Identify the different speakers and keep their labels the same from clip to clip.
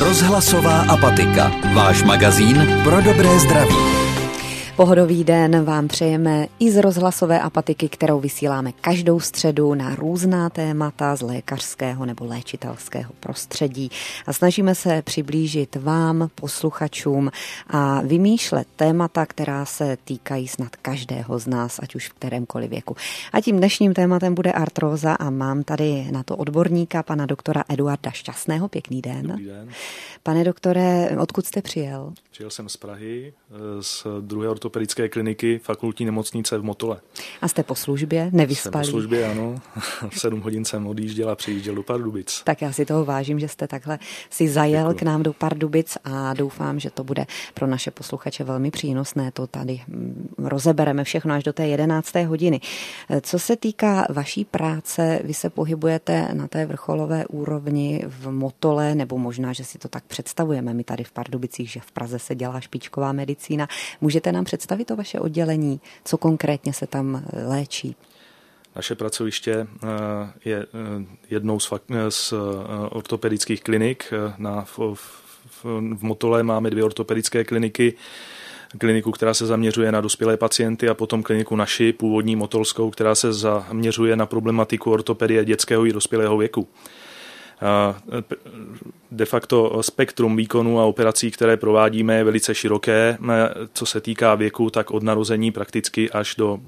Speaker 1: Rozhlasová apatika. Váš magazín pro dobré zdraví.
Speaker 2: Pohodový den vám přejeme i z rozhlasové apatiky, kterou vysíláme každou středu na různá témata z lékařského nebo léčitelského prostředí. A snažíme se přiblížit vám, posluchačům, a vymýšlet témata, která se týkají snad každého z nás, ať už v kterémkoliv věku. A tím dnešním tématem bude artróza a mám tady na to odborníka, pana doktora Eduarda Šťastného. Pěkný den.
Speaker 3: Dobrý den.
Speaker 2: Pane doktore, odkud jste přijel?
Speaker 3: Přijel jsem z Prahy, z druhé ortopedické kliniky fakultní nemocnice v Motole.
Speaker 2: A jste po službě, nevyspalý?
Speaker 3: Jsem po službě, ano. V 7 hodin jsem odjížděl a přijížděl do Pardubic.
Speaker 2: Tak já si toho vážím, že jste takhle si zajel k nám do Pardubic a doufám, že to bude pro naše posluchače velmi přínosné. To tady rozebereme všechno až do té 11. hodiny. Co se týká vaší práce, vy se pohybujete na té vrcholové úrovni v Motole, nebo možná, že si to tak představujeme my tady v Pardubicích, že v Praze se dělá špičková medicína. Můžete nám představit to vaše oddělení? Co konkrétně se tam léčí?
Speaker 3: Naše pracoviště je jednou z ortopedických klinik. V Motole máme 2 ortopedické kliniky. Kliniku, která se zaměřuje na dospělé pacienty, a potom kliniku naši, původní motolskou, která se zaměřuje na problematiku ortopedie dětského i dospělého věku. De facto spektrum výkonů a operací, které provádíme, je velice široké. Co se týká věku, tak od narození prakticky až do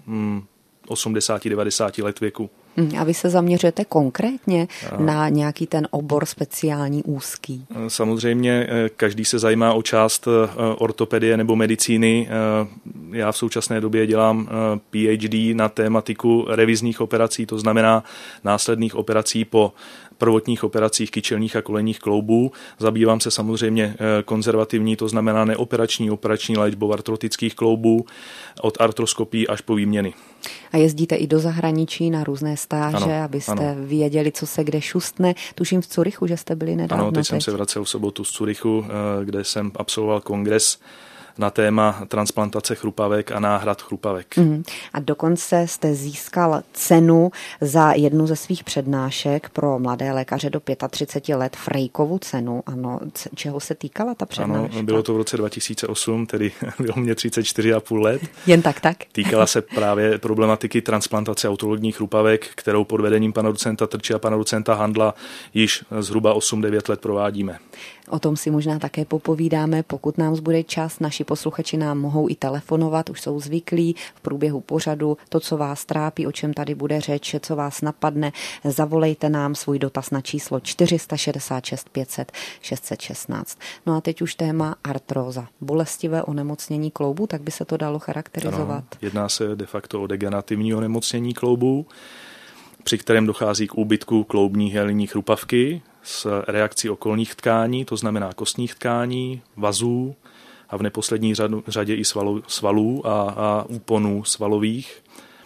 Speaker 3: 80-90 let věku.
Speaker 2: A vy se zaměřujete konkrétně na nějaký ten obor speciální úzký?
Speaker 3: Samozřejmě každý se zajímá o část ortopedie nebo medicíny. Já v současné době dělám PhD na tématiku revizních operací, to znamená následných operací po prvotních operacích kyčelních a kolenních kloubů. Zabývám se samozřejmě konzervativní, to znamená neoperační, operační léčbou artrotických kloubů, od artroskopií až po výměny.
Speaker 2: A jezdíte i do zahraničí na různé stáže,
Speaker 3: ano,
Speaker 2: abyste věděli, co se kde šustne. Tuším v Curychu, že jste byli nedávno.
Speaker 3: Ano, teď jsem se vracel v sobotu z Curychu, kde jsem absolvoval kongres na téma transplantace chrupavek a náhrad chrupavek.
Speaker 2: A dokonce jste získal cenu za jednu ze svých přednášek pro mladé lékaře do 35 let, Frejkovu cenu. Ano, čeho se týkala ta přednáška?
Speaker 3: Ano, bylo to v roce 2008, tedy bylo mě 34,5 let.
Speaker 2: Jen tak?
Speaker 3: Týkala se právě problematiky transplantace autologních chrupavek, kterou pod vedením pana docenta Trči a pana docenta Handla již zhruba 8-9 let provádíme.
Speaker 2: O tom si možná také popovídáme, pokud nám zbude čas. Naši posluchači nám mohou i telefonovat, už jsou zvyklí v průběhu pořadu. To, co vás trápí, o čem tady bude řeč, co vás napadne, zavolejte nám svůj dotaz na číslo 466 500 616. No a teď už téma artróza. Bolestivé onemocnění kloubů, tak by se to dalo charakterizovat.
Speaker 3: Ano, jedná se de facto o degenerativní onemocnění kloubů, při kterém dochází k úbytku kloubní hyalinní chrupavky s reakcí okolních tkání, to znamená kostních tkání, vazů a v neposlední řadě i svalů a úponů svalových.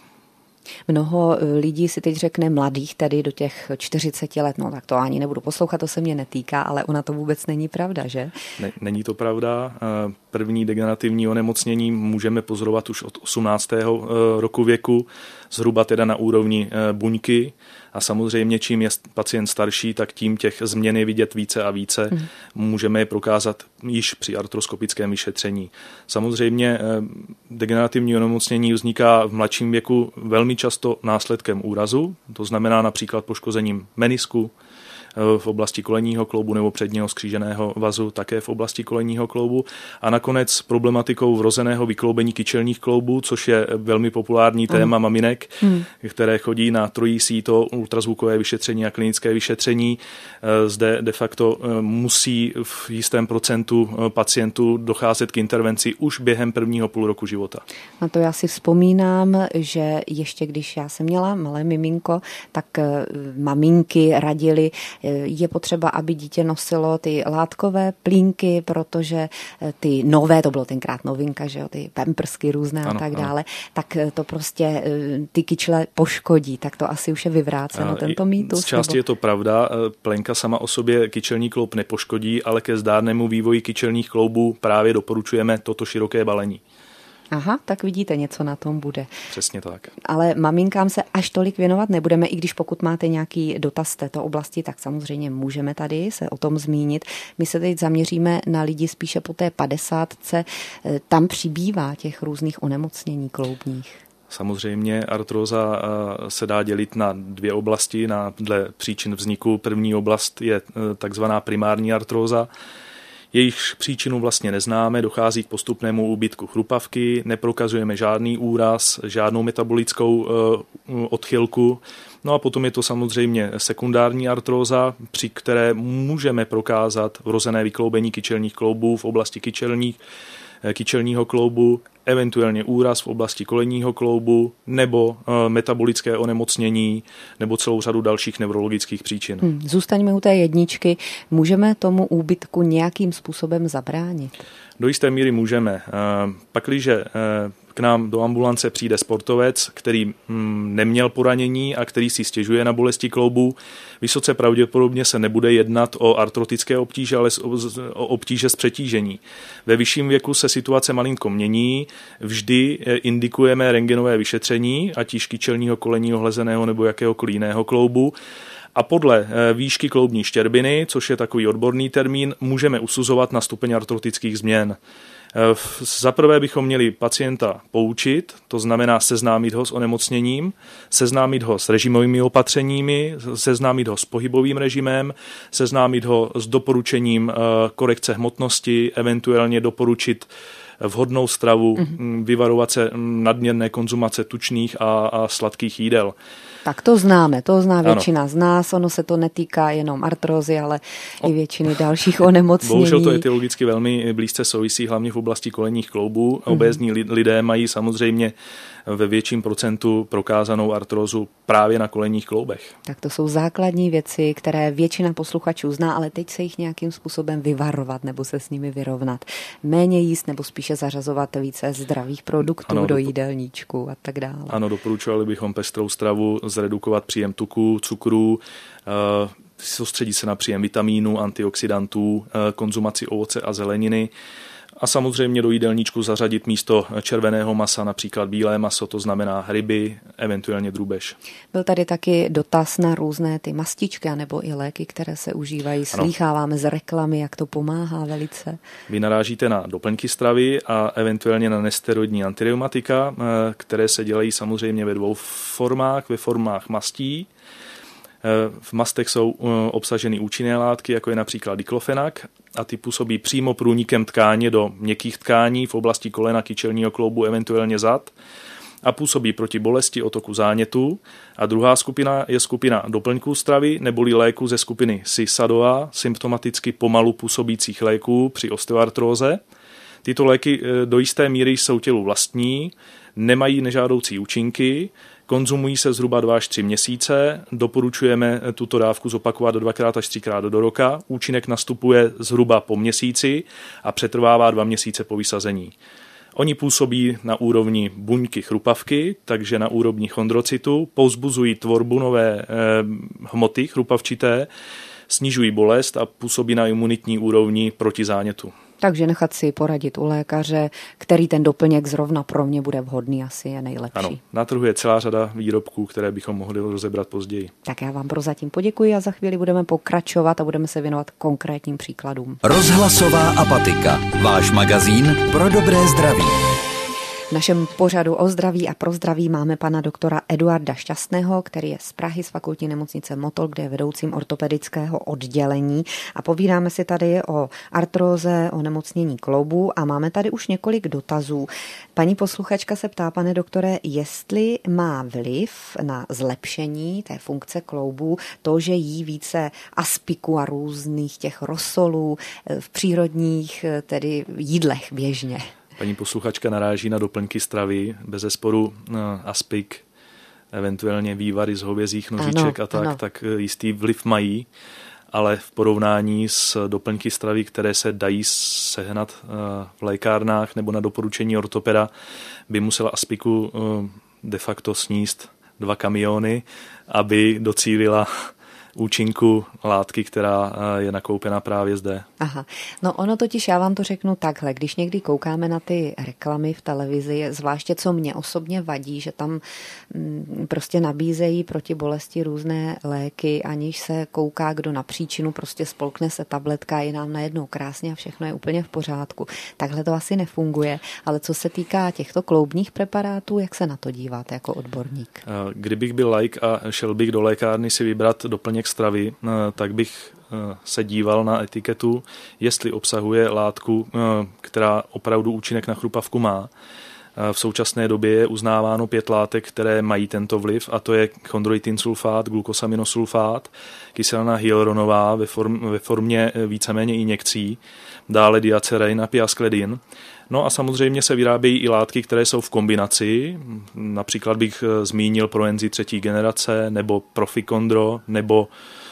Speaker 2: Mnoho lidí si teď řekne, mladých tedy do těch 40 let, no tak to ani nebudu poslouchat, to se mě netýká, ale ona to vůbec není pravda, že?
Speaker 3: Není to pravda. První degenerativní onemocnění můžeme pozorovat už od 18. roku věku, zhruba teda na úrovni buňky. A samozřejmě, čím je pacient starší, tak tím těch změn je vidět více a více. Můžeme je prokázat již při artroskopickém vyšetření. Samozřejmě degenerativní onemocnění vzniká v mladším věku velmi často následkem úrazu, to znamená například poškozením menisku v oblasti kolenního kloubu nebo předního skříženého vazu, také v oblasti kolenního kloubu. A nakonec problematikou vrozeného vykloubení kyčelních kloubů, což je velmi populární téma maminek, které chodí na trojí síto, ultrazvukové vyšetření a klinické vyšetření. Zde de facto musí v jistém procentu pacientů docházet k intervenci už během prvního půl roku života.
Speaker 2: Na to já si vzpomínám, že ještě když já jsem měla malé miminko, tak maminky radily, je potřeba, aby dítě nosilo ty látkové plínky, protože ty nové, to bylo tenkrát novinka, že jo, ty pampersky různé a tak dále, tak to prostě ty kyčle poškodí, tak to asi už je vyvráceno, tento mýtus.
Speaker 3: Z části je to pravda, plenka sama o sobě kyčelní kloub nepoškodí, ale ke zdárnému vývoji kyčelních kloubů právě doporučujeme toto široké balení.
Speaker 2: Aha, tak vidíte, něco na tom bude.
Speaker 3: Přesně tak.
Speaker 2: Ale maminkám se až tolik věnovat nebudeme, i když pokud máte nějaký dotaz z této oblasti, tak samozřejmě můžeme tady se o tom zmínit. My se teď zaměříme na lidi spíše po té 50. Tam přibývá těch různých onemocnění kloubních.
Speaker 3: Samozřejmě artróza se dá dělit na dvě oblasti, dle příčin vzniku. První oblast je takzvaná primární artróza. Jejich příčinu vlastně neznáme, dochází k postupnému úbytku chrupavky, neprokazujeme žádný úraz, žádnou metabolickou odchylku. No a potom je to samozřejmě sekundární artróza, při které můžeme prokázat vrozené vykloubení kyčelních kloubů v oblasti kyčelního kloubu, eventuálně úraz v oblasti kolenního kloubu nebo metabolické onemocnění nebo celou řadu dalších neurologických příčin.
Speaker 2: Zůstaňme u té jedničky. Můžeme tomu úbytku nějakým způsobem zabránit?
Speaker 3: Do jisté míry můžeme. Pakliže k nám do ambulance přijde sportovec, který neměl poranění a který si stěžuje na bolesti kloubů, vysoce pravděpodobně se nebude jednat o artrotické obtíže, ale o obtíže z přetížení. Ve vyšším věku se situace malinko mění, vždy indikujeme rentgenové vyšetření, ať již kyčelního, kolenního, hlezeného nebo jakéhokoliv jiného kloubu. A podle výšky kloubní štěrbiny, což je takový odborný termín, můžeme usuzovat na stupeň artrotických změn. Zaprvé bychom měli pacienta poučit, to znamená seznámit ho s onemocněním, seznámit ho s režimovými opatřeními, seznámit ho s pohybovým režimem, seznámit ho s doporučením korekce hmotnosti, eventuálně doporučit vhodnou stravu, vyvarovat se nadměrné konzumace tučných a sladkých jídel.
Speaker 2: Tak to známe, to zná většina z nás, ono se to netýká jenom artrózy, ale i většiny dalších onemocnění.
Speaker 3: Bohužel to etiologicky velmi blízce souvisí, hlavně v oblasti kolenních kloubů. Obézní lidé mají samozřejmě ve větším procentu prokázanou artrózu právě na kolenních kloubech.
Speaker 2: Tak to jsou základní věci, které většina posluchačů zná, ale teď se jich nějakým způsobem vyvarovat nebo se s nimi vyrovnat. Méně jíst nebo spíše zařazovat více zdravých produktů do jídelníčku a tak dále. Ano,
Speaker 3: doporučovali bychom pestrou stravu, zredukovat příjem tuku, cukru, soustředit se na příjem vitamínů, antioxidantů, konzumaci ovoce a zeleniny. A samozřejmě do jídelníčku zařadit místo červeného masa například bílé maso, to znamená ryby, eventuálně drůbež.
Speaker 2: Byl tady taky dotaz na různé ty mastičky nebo i léky, které se užívají. Slýcháváme z reklamy, jak to pomáhá velice.
Speaker 3: Vy narážíte na doplňky stravy a eventuálně na nesteroidní antireumatika, které se dělají samozřejmě ve dvou formách, ve formách mastí. V mastech jsou obsaženy účinné látky, jako je například diklofenak, a ty působí přímo průnikem tkáně do měkkých tkání v oblasti kolena, kyčelního kloubu, eventuálně zad, a působí proti bolesti, otoku zánětu. A druhá skupina je skupina doplňků stravy neboli léků ze skupiny Cisadoa, symptomaticky pomalu působících léků při osteoartróze. Tyto léky do jisté míry jsou tělu vlastní, nemají nežádoucí účinky, konzumují se zhruba 2 až 3 měsíce, doporučujeme tuto dávku zopakovat 2x až 3x do roka, účinek nastupuje zhruba po měsíci a přetrvává 2 měsíce po vysazení. Oni působí na úrovni buňky chrupavky, takže na úrovni chondrocytu, povzbuzují tvorbu nové hmoty chrupavčité, snižují bolest a působí na imunitní úrovni proti zánětu.
Speaker 2: Takže nechat si poradit u lékaře, který ten doplněk zrovna pro mě bude vhodný, asi je nejlepší.
Speaker 3: Ano, na trhu je celá řada výrobků, které bychom mohli rozebrat později.
Speaker 2: Tak já vám prozatím poděkuji a za chvíli budeme pokračovat a budeme se věnovat konkrétním příkladům.
Speaker 1: Rozhlasová apatika, váš magazín pro dobré zdraví.
Speaker 2: V našem pořadu o zdraví a pro zdraví máme pana doktora Eduarda Šťastného, který je z Prahy z fakultní nemocnice Motol, kde je vedoucím ortopedického oddělení. A povídáme si tady o artróze, o nemocnění kloubů a máme tady už několik dotazů. Paní posluchačka se ptá, pane doktore, jestli má vliv na zlepšení té funkce kloubů to, že jí více aspiku a různých těch rosolů v přírodních tedy jídlech běžně.
Speaker 3: Paní posluchačka naráží na doplňky stravy, bezesporu aspik, eventuálně vývary z hovězích nožiček tak jistý vliv mají, ale v porovnání s doplňky stravy, které se dají sehnat v lékárnách nebo na doporučení ortopeda, by musela aspiku de facto sníst 2 kamiony, aby docílila účinku látky, která je nakoupena právě zde.
Speaker 2: Aha, no ono totiž, já vám to řeknu takhle, když někdy koukáme na ty reklamy v televizi, zvláště co mě osobně vadí, že tam prostě nabízejí proti bolesti různé léky, aniž se kouká, kdo na příčinu, prostě spolkne se tabletka, je nám najednou krásně a všechno je úplně v pořádku. Takhle to asi nefunguje, ale co se týká těchto kloubních preparátů, jak se na to díváte jako odborník?
Speaker 3: Kdybych byl laik a šel bych do lékárny si vybrat doplněk stravy, tak bych se díval na etiketu, jestli obsahuje látku, která opravdu účinek na chrupavku má. V současné době je uznáváno 5 látek, které mají tento vliv, a to je chondroitin sulfát, glukosaminosulfát, kyselina hyaluronová ve formě víceméně injekcí, dále diacerein a piaskledin. No a samozřejmě se vyrábějí i látky, které jsou v kombinaci, například bych zmínil Proenzy 3. generace, nebo Profikondro, nebo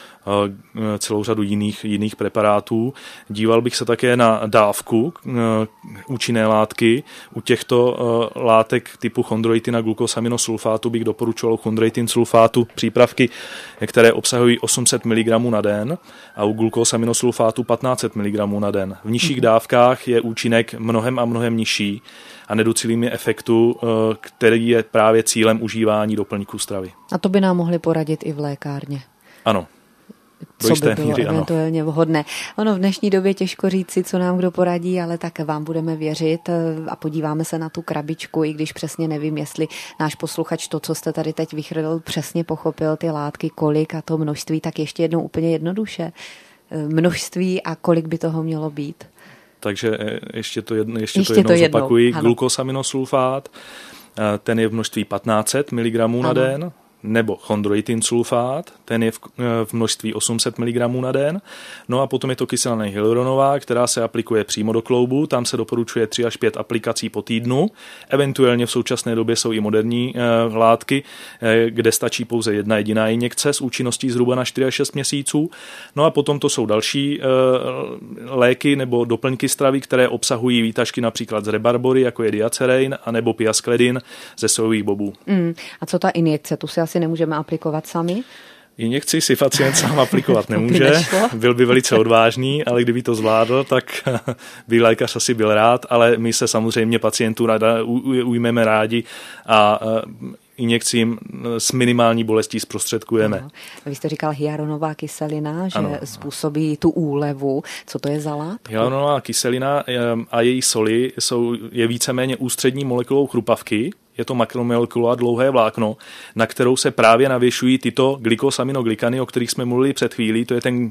Speaker 3: celou řadu jiných preparátů. Díval bych se také na dávku účinné látky. U těchto látek typu chondroitina glukosaminosulfátu bych doporučoval chondroitin sulfátu přípravky, které obsahují 800 mg na den, a u glukosaminosulfátu 1500 mg na den. V nižších dávkách je účinek mnohem a mnohem nižší a nedocílíme efektu, který je právě cílem užívání doplňků stravy.
Speaker 2: A to by nám mohli poradit i v lékárně.
Speaker 3: Ano.
Speaker 2: Co by bylo eventuálně vhodné. Ono v dnešní době těžko říci, co nám kdo poradí, ale tak vám budeme věřit a podíváme se na tu krabičku, i když přesně nevím, jestli náš posluchač to, co jste tady teď vychrlil, přesně pochopil ty látky, kolik a to množství, tak ještě jednou úplně jednoduše. Množství a kolik by toho mělo být.
Speaker 3: Takže ještě to jednou zopakuji. Glukosaminosulfát, ten je v množství 1500 mg na den, nebo chondroitin sulfát, ten je v množství 800 mg na den. No a potom je to kyselina hyaluronová, která se aplikuje přímo do kloubu, tam se doporučuje 3 až 5 aplikací po týdnu. Eventuálně v současné době jsou i moderní látky, kde stačí pouze jedna jediná injekce s účinností zhruba na 4 až 6 měsíců. No a potom to jsou další léky nebo doplňky stravy, které obsahují výtažky například z rebarbory, jako je diacerein, anebo piaskledin ze sojových bobů.
Speaker 2: A co ta injekce? Tu si asi nemůžeme aplikovat sami?
Speaker 3: Injekci si pacient sám aplikovat nemůže, byl by velice odvážný, ale kdyby to zvládl, tak by lékař asi byl rád, ale my se samozřejmě pacientů ujmeme rádi a injekcím s minimální bolestí zprostředkujeme.
Speaker 2: Aha. Vy jste říkal hyaluronová kyselina, že způsobí tu úlevu. Co to je za látku?
Speaker 3: Hyaluronová kyselina a její soli je víceméně ústřední molekulou chrupavky. Je to makromolekula, dlouhé vlákno, na kterou se právě navěšují tyto glykosaminoglikany, o kterých jsme mluvili před chvílí, to je ten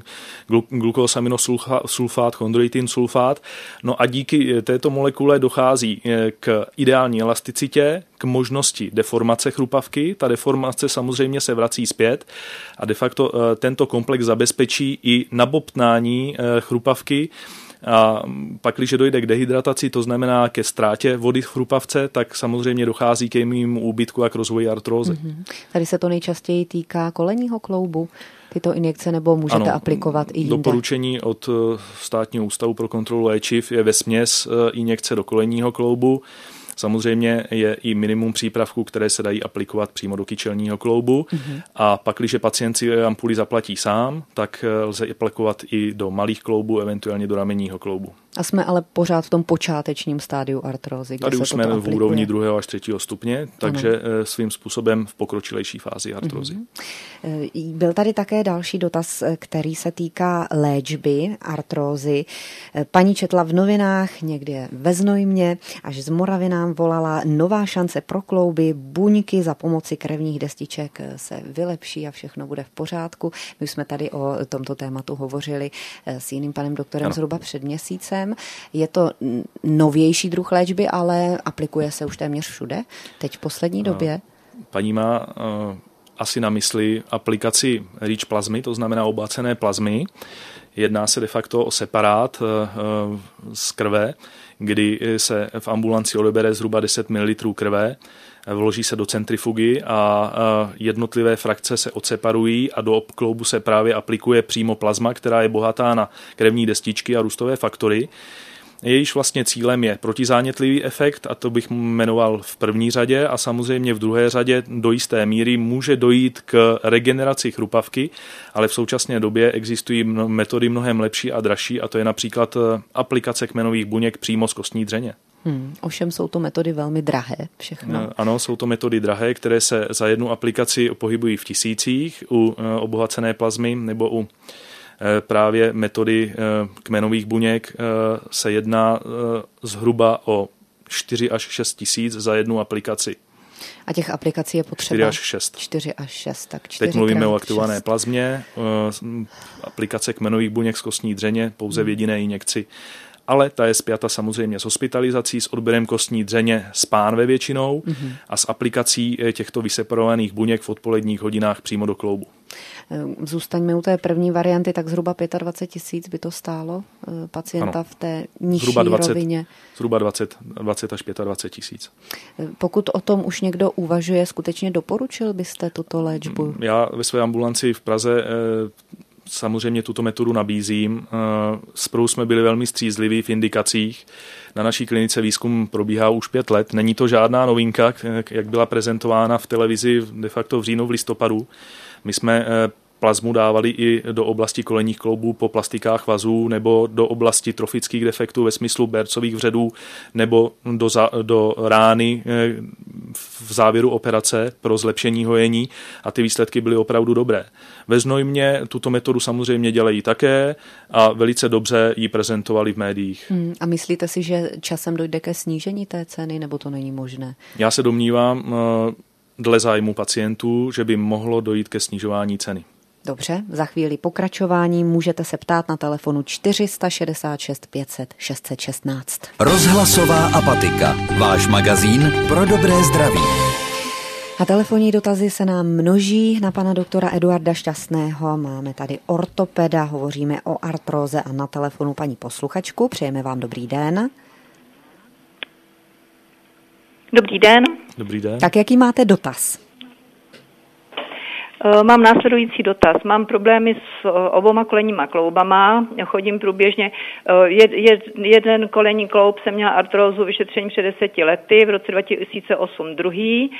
Speaker 3: glukosaminosulfát, chondroitin sulfát. No a díky této molekule dochází k ideální elasticitě, k možnosti deformace chrupavky. Ta deformace samozřejmě se vrací zpět a de facto tento komplex zabezpečí i nabobtnání chrupavky. A pak, když dojde k dehydrataci, to znamená ke ztrátě vody v chrupavce, tak samozřejmě dochází k jejímu úbytku a k rozvoji artrózy.
Speaker 2: Tady se to nejčastěji týká kolenního kloubu, tyto injekce, nebo můžete aplikovat i jinde?
Speaker 3: Doporučení od Státního ústavu pro kontrolu léčiv je vesměs injekce do kolenního kloubu. Samozřejmě je i minimum přípravků, které se dají aplikovat přímo do kyčelního kloubu. A pak, když pacient si ampuli zaplatí sám, tak lze aplikovat i do malých kloubů, eventuálně do ramenního kloubu.
Speaker 2: A jsme ale pořád v tom počátečním stádiu artrózy.
Speaker 3: Tady už jsme v úrovni 2. až 3. stupně, takže svým způsobem v pokročilejší fázi artrózy.
Speaker 2: Byl tady také další dotaz, který se týká léčby artrózy. Paní četla v novinách, někde ve Znojmě, až z Moravy nám volala: nová šance pro klouby, buňky za pomoci krevních destiček se vylepší a všechno bude v pořádku. My jsme tady o tomto tématu hovořili s jiným panem doktorem zhruba před měsícem. Je to novější druh léčby, ale aplikuje se už téměř všude, teď v poslední době. Paní
Speaker 3: má asi na mysli aplikaci REACH plazmy, to znamená obácené plazmy. Jedná se de facto o separát z krve, kdy se v ambulanci odebere zhruba 10 ml krve, vloží se do centrifugy a jednotlivé frakce se odseparují a do kloubu se právě aplikuje přímo plazma, která je bohatá na krevní destičky a růstové faktory. jejíž vlastně cílem je protizánětlivý efekt, a to bych jmenoval v první řadě, a samozřejmě v druhé řadě do jisté míry může dojít k regeneraci chrupavky, ale v současné době existují metody mnohem lepší a dražší, a to je například aplikace kmenových buněk přímo z kostní dřeně.
Speaker 2: Ovšem jsou to metody velmi drahé všechno.
Speaker 3: Ano, jsou to metody drahé, které se za jednu aplikaci pohybují v tisících u obohacené plazmy, nebo u právě metody kmenových buněk se jedná zhruba o 4 až 6 tisíc za jednu aplikaci.
Speaker 2: A těch aplikací je potřeba
Speaker 3: 4 až 6.
Speaker 2: 4 až 6, tak 4
Speaker 3: Teď mluvíme o
Speaker 2: krát
Speaker 3: aktivované
Speaker 2: 6.
Speaker 3: plazmě, aplikace kmenových buněk z kostní dřeně pouze v jediné injekci. Ale ta je spjata samozřejmě s hospitalizací, s odběrem kostní dřeně z pánve většinou a s aplikací těchto vyseparovaných buněk v odpoledních hodinách přímo do kloubu.
Speaker 2: Zůstaňme u té první varianty, tak zhruba 25 tisíc by to stálo pacienta v té nižší rovině.
Speaker 3: Zhruba 20 až 25 tisíc.
Speaker 2: Pokud o tom už někdo uvažuje, skutečně doporučil byste tuto léčbu?
Speaker 3: Já ve své ambulanci v Praze samozřejmě tuto metodu nabízím. Zprvu jsme byli velmi střízliví v indikacích. Na naší klinice výzkum probíhá už 5 let. Není to žádná novinka, jak byla prezentována v televizi de facto v říjnu, v listopadu. My jsme plazmu dávali i do oblasti kolenních kloubů po plastikách vazů nebo do oblasti trofických defektů ve smyslu bercových vředů nebo do rány v závěru operace pro zlepšení hojení a ty výsledky byly opravdu dobré. Ve Znojmě tuto metodu samozřejmě dělají také a velice dobře ji prezentovali v médiích.
Speaker 2: A myslíte si, že časem dojde ke snížení té ceny, nebo to není možné?
Speaker 3: Já se domnívám, dle zájmu pacientů, že by mohlo dojít ke snižování ceny.
Speaker 2: Dobře, za chvíli pokračování můžete se ptát na telefonu 466 500 616.
Speaker 1: Rozhlasová apatika. Váš magazín pro dobré zdraví.
Speaker 2: A telefonní dotazy se nám množí na pana doktora Eduarda Šťastného. Máme tady ortopeda, hovoříme o artróze a na telefonu paní posluchačku. Přejeme vám dobrý den.
Speaker 4: Dobrý den.
Speaker 3: Dobrý den.
Speaker 2: Tak jaký máte dotaz?
Speaker 4: Mám následující dotaz. Mám problémy s oboma kolenníma kloubama, chodím průběžně. Jeden kolenní kloub jsem měla artrózu vyšetření před 10 lety, v roce 2008 druhý.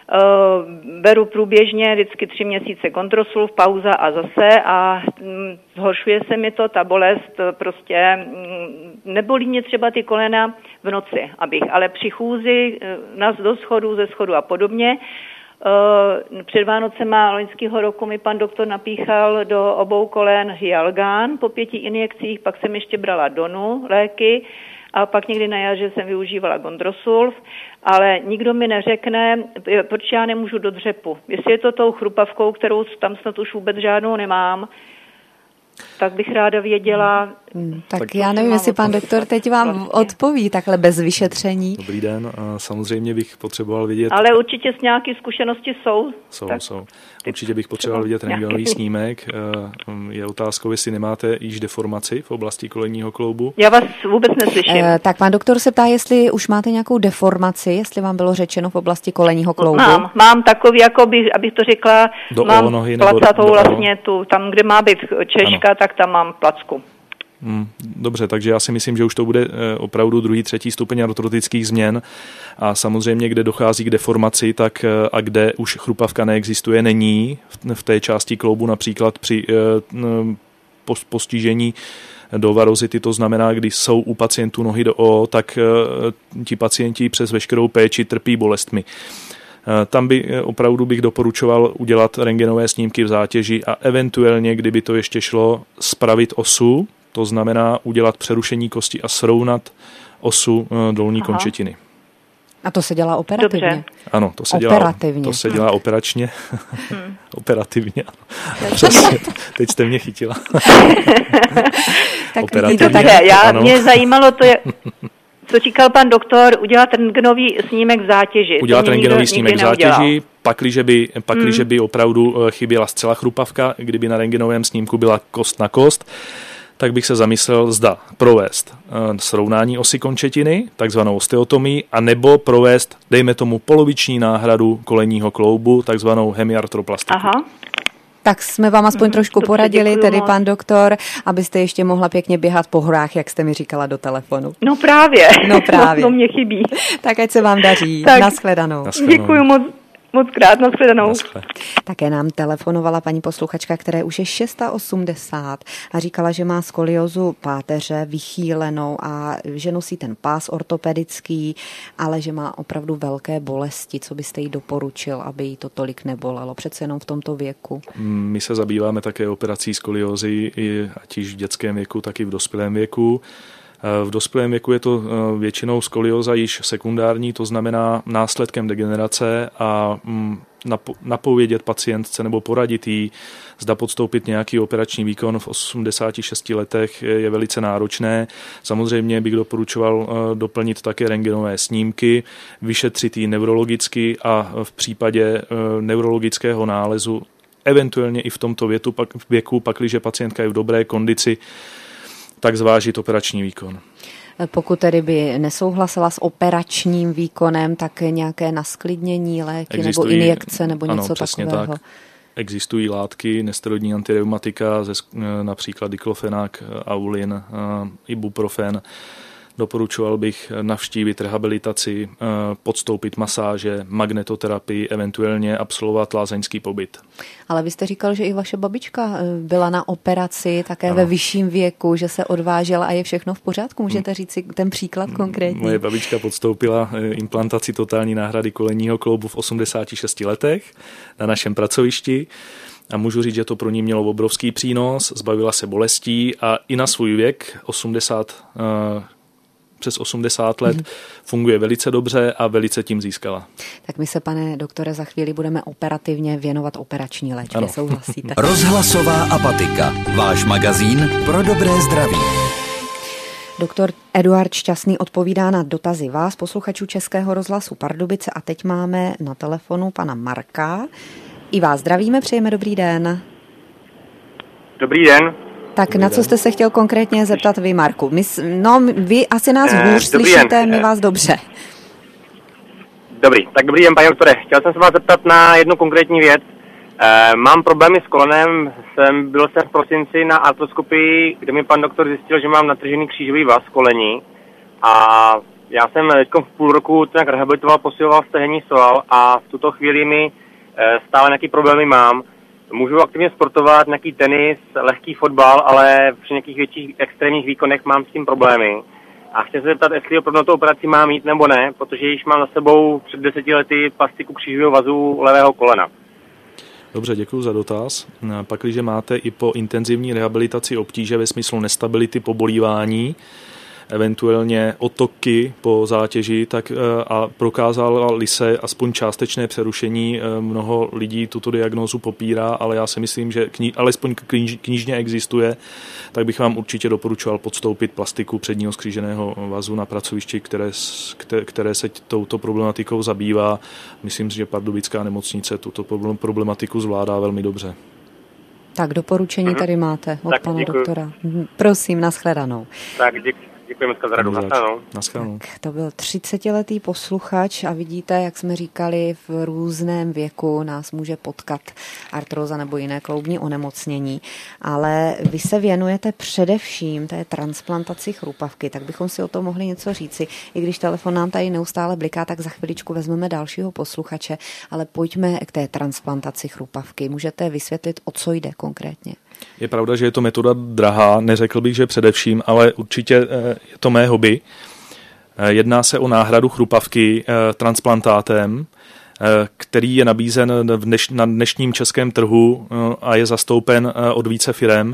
Speaker 4: Beru průběžně vždycky 3 měsíce Controsul, pauza a zase a zhoršuje se mi to, ta bolest prostě, nebolí mě třeba ty kolena v noci, ale při chůzi do schodu, ze schodu a podobně. Před Vánocema loňského roku mi pan doktor napíchal do obou kolen Hyalgan po 5 injekcích, pak jsem ještě brala Donu léky a pak někdy na jaře jsem využívala Gondrosulf, ale nikdo mi neřekne, proč já nemůžu do dřepu. Jestli je to tou chrupavkou, kterou tam snad už vůbec žádnou nemám, tak bych ráda věděla.
Speaker 2: Tak já nevím, jestli pan doktor teď vám odpoví takhle bez vyšetření.
Speaker 3: Dobrý den, samozřejmě bych potřeboval vidět.
Speaker 4: Ale určitě s nějaké zkušenosti jsou.
Speaker 3: Jsou. Určitě bych potřeboval vidět rentgenový snímek. Je otázkou, jestli nemáte již deformaci v oblasti kolenního kloubu.
Speaker 4: Já vás vůbec neslyším.
Speaker 2: Tak pan doktor se ptá, jestli už máte nějakou deformaci, jestli vám bylo řečeno v oblasti kolenního kloubu.
Speaker 4: Mám takový, jakoby, abych to řekla, mám
Speaker 3: nohy,
Speaker 4: placatou vlastně tu, tam, kde má být češka, tak tam mám placku.
Speaker 3: Dobře, takže já si myslím, že už to bude opravdu 2., 3. stupeň artrotických změn a samozřejmě, kde dochází k deformaci, tak a kde už chrupavka neexistuje, není v té části kloubu, například při postižení do varozity, to znamená, když jsou u pacientů nohy do O, tak ti pacienti přes veškerou péči trpí bolestmi. Tam opravdu bych doporučoval udělat rentgenové snímky v zátěži a eventuálně, kdyby to ještě šlo, spravit osu, to znamená udělat přerušení kosti a srovnat osu dolní končetiny.
Speaker 2: A to se dělá operativně?
Speaker 4: Dobře.
Speaker 3: Ano, to se dělá operačně. Operativně. Přesně, teď jste mě chytila.
Speaker 4: Mě zajímalo to, co říkal pan doktor, udělat rentgenový snímek v zátěži.
Speaker 3: Udělat rentgenový snímek v zátěži, pakliže by opravdu chyběla zcela chrupavka, kdyby na rentgenovém snímku byla kost na kost, tak bych se zamyslel, zda provést srovnání osy končetiny, takzvanou osteotomii, anebo provést, dejme tomu, poloviční náhradu kolenního kloubu, takzvanou hemiartroplastiku.
Speaker 4: Aha.
Speaker 2: Tak jsme vám aspoň trošku poradili, děkuju, tedy pan doktor, abyste ještě mohla pěkně běhat po horách, jak jste mi říkala do telefonu.
Speaker 4: No právě. To mě chybí.
Speaker 2: Tak ať se vám daří.
Speaker 4: Tak,
Speaker 2: Nashledanou.
Speaker 4: Děkuju moc krát, nashledanou.
Speaker 2: Také nám telefonovala paní posluchačka, které už je 680 a říkala, že má skoliózu páteře vychýlenou a že nosí ten pás ortopedický, ale že má opravdu velké bolesti. Co byste jí doporučil, aby jí to tolik nebolelo, přece jenom v tomto věku?
Speaker 3: My se zabýváme také operací skoliózy, ať již v dětském věku, tak i v dospělém věku. V dospělém věku je to většinou skolióza již sekundární, to znamená následkem degenerace a napovědět pacientce nebo poradit jí, zda podstoupit nějaký operační výkon v 86 letech je velice náročné. Samozřejmě bych doporučoval doplnit také rentgenové snímky, vyšetřit ji neurologicky a v případě neurologického nálezu eventuálně i v tomto věku, pakliže pacientka je v dobré kondici, tak zvážit operační výkon.
Speaker 2: Pokud tedy by nesouhlasila s operačním výkonem, tak nějaké nasklidnění, léky nebo injekce nebo něco takového?
Speaker 3: Tak. Existují látky, nesteroidní antireumatika, například diklofenak, aulin, ibuprofen. Doporučoval bych navštívit rehabilitaci, podstoupit masáže, magnetoterapii, eventuálně absolvovat lázeňský pobyt.
Speaker 2: Ale vy jste říkal, že i vaše babička byla na operaci také ve vyšším věku, že se odvážela a je všechno v pořádku. Můžete říct si ten příklad konkrétně?
Speaker 3: Moje babička podstoupila implantaci totální náhrady kolenního kloubu v 86 letech na našem pracovišti. A můžu říct, že to pro ní mělo obrovský přínos, zbavila se bolestí a i na svůj věk přes 80 let funguje velice dobře a velice tím získala.
Speaker 2: Tak my se, pane doktore, za chvíli budeme operativně věnovat operační léčbě. Souhlasíte?
Speaker 1: Rozhlasová apatika. Váš magazín pro dobré zdraví.
Speaker 2: Doktor Eduard Šťastný odpovídá na dotazy vás, posluchačů Českého rozhlasu Pardubice, a teď máme na telefonu pana Marka. I vás zdravíme, přejeme dobrý den.
Speaker 5: Dobrý den.
Speaker 2: Tak na co jste se chtěl konkrétně zeptat vy, Marku? Vy asi nás hůř slyšíte, my vás dobře.
Speaker 5: Dobrý den, paní doktore. Chtěl jsem se vás zeptat na jednu konkrétní věc. Mám problémy s kolenem, byl jsem v prosinci na artroskopii, kde mi pan doktor zjistil, že mám natržený křížový vaz v koleni a já jsem teď v půl roku to nějak rehabilitoval, posiloval stehenní sval a v tuto chvíli mi stále nějaký problémy mám. Můžu aktivně sportovat, nějaký tenis, lehký fotbal, ale při nějakých větších extrémních výkonech mám s tím problémy. A chci se zeptat, jestli opravdu na tu operaci mám jít nebo ne, protože již mám za sebou před 10 lety plastiku křížového vazu levého kolena.
Speaker 3: Dobře, děkuji za dotaz. Pakliže máte i po intenzivní rehabilitaci obtíže ve smyslu nestability, pobolívání, eventuálně otoky po zátěži, tak a prokázalo-li se aspoň částečné přerušení, mnoho lidí tuto diagnózu popírá, ale já si myslím, že alespoň knižně existuje, tak bych vám určitě doporučoval podstoupit plastiku předního skříženého vazu na pracovišti, které se touto problematikou zabývá. Myslím si, že Pardubická nemocnice tuto problematiku zvládá velmi dobře.
Speaker 2: Tak doporučení tady máte od pana doktora. Prosím, nashledanou.
Speaker 5: Tak děkujeme za radu.
Speaker 3: Naschledanou.
Speaker 2: To byl 30letý posluchač a vidíte, jak jsme říkali, v různém věku nás může potkat artróza nebo jiné kloubní onemocnění, ale vy se věnujete především té transplantaci chrupavky, tak bychom si o tom mohli něco říci. I když telefon nám tady neustále bliká, tak za chviličku vezmeme dalšího posluchače, ale pojďme k té transplantaci chrupavky. Můžete vysvětlit, o co jde konkrétně?
Speaker 3: Je pravda, že je to metoda drahá, neřekl bych, že především, ale určitě je to mé hobby. Jedná se o náhradu chrupavky transplantátem, který je nabízen na dnešním českém trhu a je zastoupen od více firem.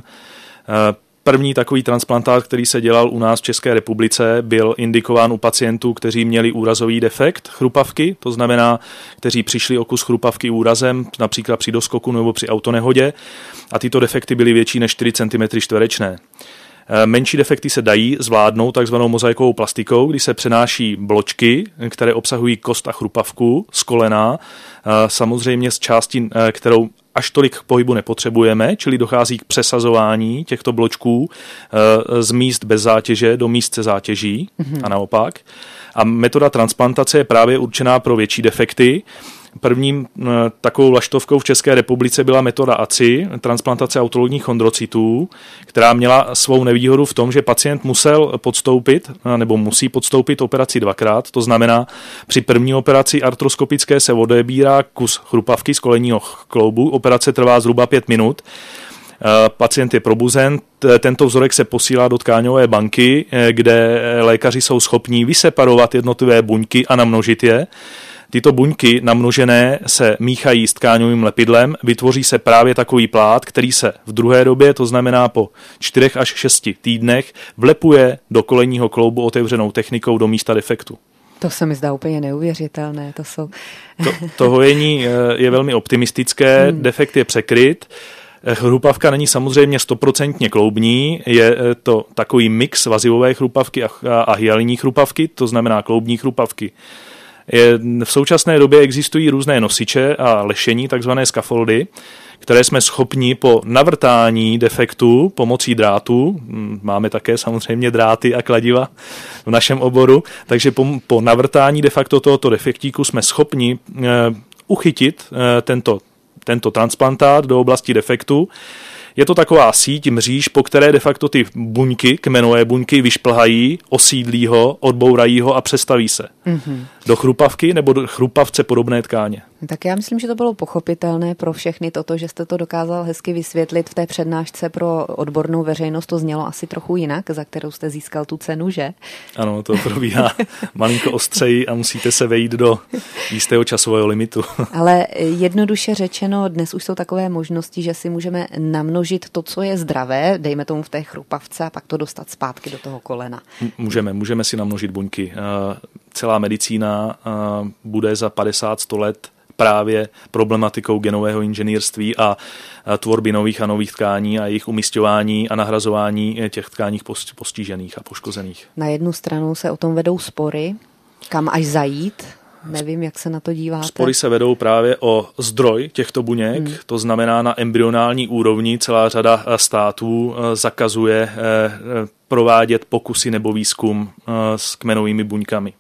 Speaker 3: První takový transplantát, který se dělal u nás v České republice, byl indikován u pacientů, kteří měli úrazový defekt chrupavky, to znamená, kteří přišli o kus chrupavky úrazem, například při doskoku nebo při autonehodě, a tyto defekty byly větší než 4 cm čtverečné. Menší defekty se dají zvládnout takzvanou mozaikovou plastikou, kdy se přenáší bločky, které obsahují kost a chrupavku z kolena, samozřejmě z části, kterou až tolik k pohybu nepotřebujeme, čili dochází k přesazování těchto bločků z míst bez zátěže do míst se zátěží a naopak. A metoda transplantace je právě určená pro větší defekty, Prvním takovou vlaštovkou v České republice byla metoda ACI, transplantace autologních chondrocytů, která měla svou nevýhodu v tom, že pacient musel podstoupit, nebo musí podstoupit operaci dvakrát. To znamená, při první operaci artroskopické se odebírá kus chrupavky z kolenního kloubu. Operace trvá zhruba 5 minut. Pacient je probuzen, tento vzorek se posílá do tkáňové banky, kde lékaři jsou schopní vyseparovat jednotlivé buňky a namnožit je. Tyto buňky namnožené se míchají s tkáňovým lepidlem, vytvoří se právě takový plát, který se v druhé době, to znamená po 4 až 6 týdnech, vlepuje do kolenního kloubu otevřenou technikou do místa defektu.
Speaker 2: To se mi zdá úplně neuvěřitelné.
Speaker 3: To hojení je velmi optimistické, defekt je překryt. Chrupavka není samozřejmě 100% kloubní, je to takový mix vazivové chrupavky a hyalinní chrupavky, to znamená kloubní chrupavky. V současné době existují různé nosiče a lešení, takzvané scaffoldy, které jsme schopni po navrtání defektu pomocí drátu, máme také samozřejmě dráty a kladiva v našem oboru, takže po navrtání de facto tohoto defektíku jsme schopni uchytit tento transplantát do oblasti defektu. Je to taková síť, mříž, po které de facto ty buňky, kmenové buňky, vyšplhají, osídlí ho, odbourají ho a přestaví se do chrupavky nebo do chrupavce podobné tkáně.
Speaker 2: Tak já myslím, že to bylo pochopitelné pro všechny toto, že jste to dokázal hezky vysvětlit v té přednášce pro odbornou veřejnost. To znělo asi trochu jinak, za kterou jste získal tu cenu, že?
Speaker 3: Ano, to probíhá malinko ostřeji a musíte se vejít do jistého časového limitu.
Speaker 2: Ale jednoduše řečeno, dnes už jsou takové možnosti, že si můžeme namnožit to, co je zdravé, dejme tomu v té chrupavce, a pak to dostat zpátky do toho kolena.
Speaker 3: Můžeme si namnožit buňky. Celá medicína bude za 50-100 let právě problematikou genového inženýrství a tvorby nových a nových tkání a jejich umisťování a nahrazování těch tkáních postižených a poškozených.
Speaker 2: Na jednu stranu se o tom vedou spory, kam až zajít. Nevím, jak se na to díváte.
Speaker 3: Spory se vedou právě o zdroj těchto buněk, to znamená na embryonální úrovni celá řada států zakazuje provádět pokusy nebo výzkum s kmenovými buňkami.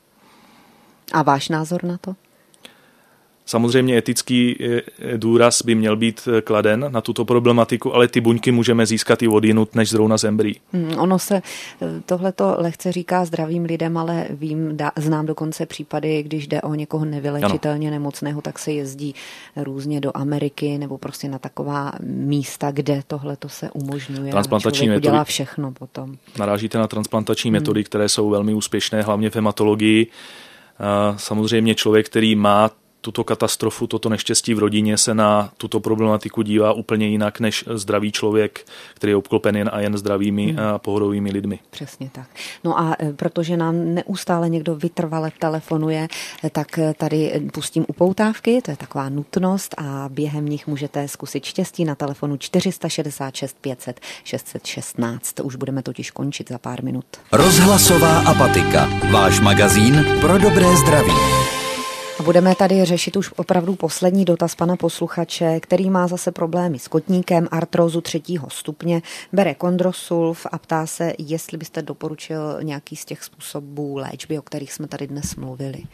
Speaker 2: A váš názor na to?
Speaker 3: Samozřejmě etický důraz by měl být kladen na tuto problematiku, ale ty buňky můžeme získat i odjinud než zrovna z embryí.
Speaker 2: Ono se tohleto lehce říká zdravým lidem, ale znám dokonce případy, když jde o někoho nevylečitelně nemocného, tak se jezdí různě do Ameriky nebo prostě na taková místa, kde tohleto se umožňuje.
Speaker 3: Transplantační metody
Speaker 2: udělá všechno potom.
Speaker 3: Narážíte na transplantační metody, které jsou velmi úspěšné, hlavně v hematologii. Samozřejmě člověk, který má tuto katastrofu, toto neštěstí v rodině, se na tuto problematiku dívá úplně jinak než zdravý člověk, který je obklopen jen a jen zdravými a pohodovými lidmi.
Speaker 2: Přesně tak. No a protože nám neustále někdo vytrvale telefonuje, tak tady pustím upoutávky, to je taková nutnost a během nich můžete zkusit štěstí na telefonu 466 500 616. Už budeme totiž končit za pár minut.
Speaker 1: Rozhlasová apatika. Váš magazín pro dobré zdraví.
Speaker 2: A budeme tady řešit už opravdu poslední dotaz pana posluchače, který má zase problémy s kotníkem, artrózu 3. stupně, bere Kondrosulf a ptá se, jestli byste doporučil nějaký z těch způsobů léčby, o kterých jsme tady dnes mluvili.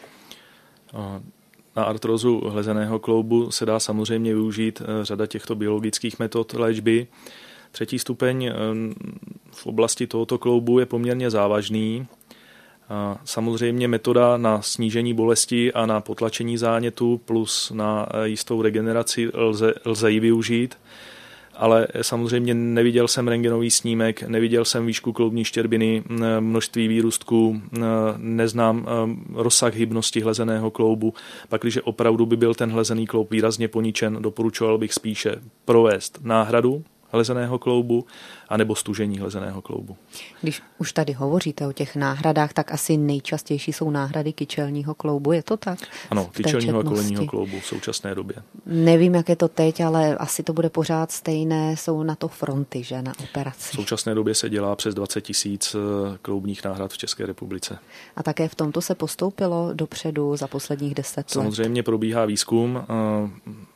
Speaker 3: Na artrózu hlezeného kloubu se dá samozřejmě využít řada těchto biologických metod léčby. 3. stupeň v oblasti tohoto kloubu je poměrně závažný. Samozřejmě metoda na snížení bolesti a na potlačení zánětu plus na jistou regeneraci lze ji využít, ale samozřejmě neviděl jsem rentgenový snímek, neviděl jsem výšku kloubní štěrbiny, množství výrůstků, neznám rozsah hybnosti hlezeného kloubu. Pakliže opravdu by byl ten hlezený kloub výrazně poničen, doporučoval bych spíše provést náhradu hlezeného kloubu anebo stužení hlezeného kloubu.
Speaker 2: Když už tady hovoříte o těch náhradách, tak asi nejčastější jsou náhrady kyčelního kloubu, je to tak?
Speaker 3: Ano, kyčelního a kolenního kloubu v současné době.
Speaker 2: Nevím, jak je to teď, ale asi to bude pořád stejné, jsou na to fronty, že, na operaci.
Speaker 3: V současné době se dělá přes 20 000 kloubních náhrad v České republice.
Speaker 2: A také v tomto se postoupilo dopředu za posledních 10 let?
Speaker 3: Samozřejmě probíhá výzkum.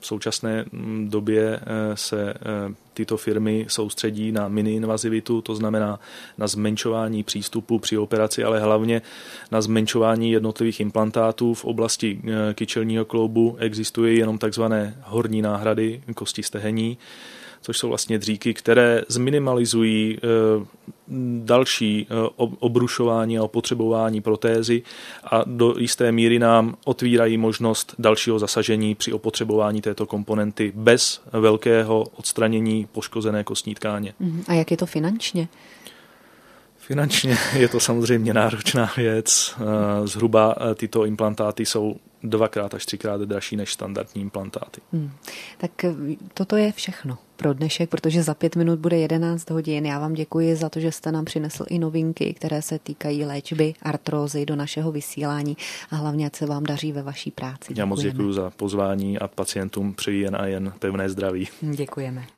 Speaker 3: V současné době se tyto firmy soustředí na miniinvazivitu, to znamená na zmenšování přístupu při operaci, ale hlavně na zmenšování jednotlivých implantátů. V oblasti kyčelního kloubu existují jenom takzvané horní náhrady kosti stehení, což jsou vlastně dříky, které zminimalizují další obrušování a opotřebování protézy a do jisté míry nám otvírají možnost dalšího zasažení při opotřebování této komponenty bez velkého odstranění poškozené kostní tkáně.
Speaker 2: A jak je to finančně?
Speaker 3: Finančně je to samozřejmě náročná věc. Zhruba tyto implantáty jsou 2x až 3x dražší než standardní implantáty.
Speaker 2: Tak toto je všechno pro dnešek, protože za 5 minut bude 11 hodin. Já vám děkuji za to, že jste nám přinesl i novinky, které se týkají léčby artrózy do našeho vysílání a hlavně, ať se vám daří ve vaší práci.
Speaker 3: Já moc děkuji za pozvání a pacientům přeji jen a jen pevné zdraví.
Speaker 2: Děkujeme.